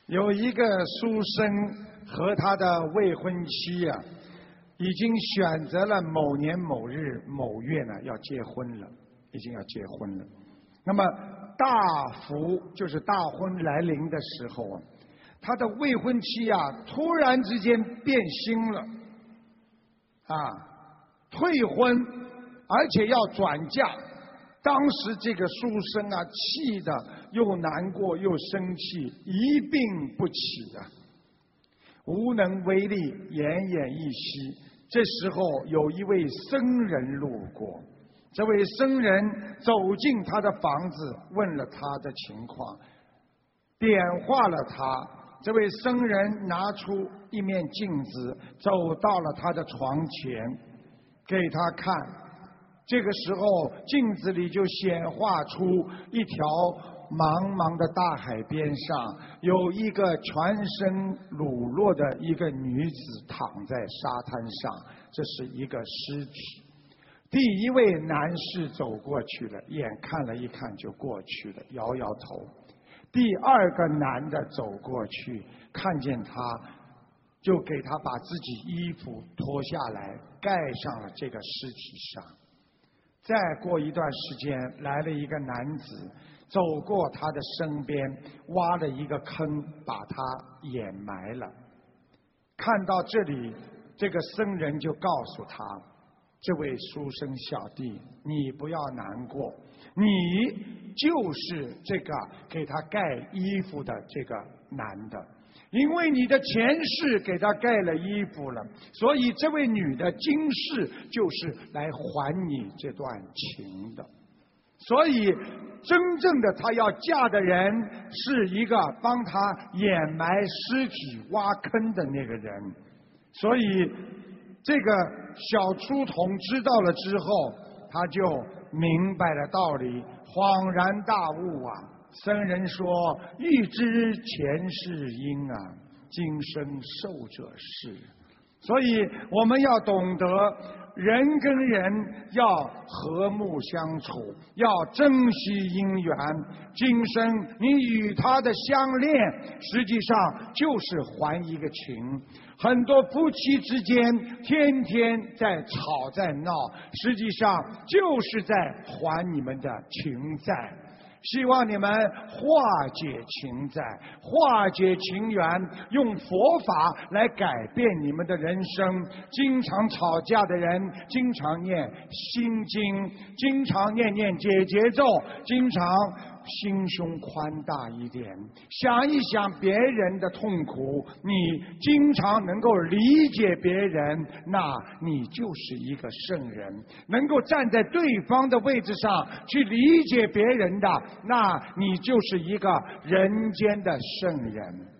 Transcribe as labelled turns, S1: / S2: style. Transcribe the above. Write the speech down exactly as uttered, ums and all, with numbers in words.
S1: 有一个书生和他的未婚妻啊，已经选择了某年某日某月呢要结婚了，已经要结婚了。那么大福就是大婚来临的时候啊，他的未婚妻啊突然之间变心了，啊，退婚，而且要转嫁。当时这个书生啊，气得又难过又生气，一病不起啊，无能为力，奄奄一息。这时候有一位僧人路过，这位僧人走进他的房子，问了他的情况，点化了他。这位僧人拿出一面镜子，走到了他的床前，给他看。这个时候，镜子里就显化出一条茫茫的大海边上，有一个全身裸露的一个女子躺在沙滩上，这是一个尸体。第一位男士走过去了，眼看了一看就过去了，摇摇头。第二个男的走过去，看见他，就给他把自己衣服脱下来，盖上了这个尸体上。再过一段时间，来了一个男子，走过他的身边，挖了一个坑，把他掩埋了。看到这里，这个僧人就告诉他，这位书生小弟，你不要难过，你就是这个给他盖衣服的这个男的，因为你的前世给他盖了衣服了，所以这位女的今世就是来还你这段情的。所以真正的她要嫁的人是一个帮她掩埋尸体挖坑的那个人。所以这个小书童知道了之后，他就明白了道理，恍然大悟啊。僧人说，欲知前世因啊，今生受者是。所以我们要懂得人跟人要和睦相处，要珍惜姻缘。今生你与他的相恋，实际上就是还一个情。很多夫妻之间天天在吵在闹，实际上就是在还你们的情债。希望你们化解情债，化解情缘，用佛法来改变你们的人生。经常吵架的人，经常念心经，经常念念解结咒，经常心胸宽大一点，想一想别人的痛苦，你经常能够理解别人，那你就是一个圣人。能够站在对方的位置上去理解别人的，那你就是一个人间的圣人。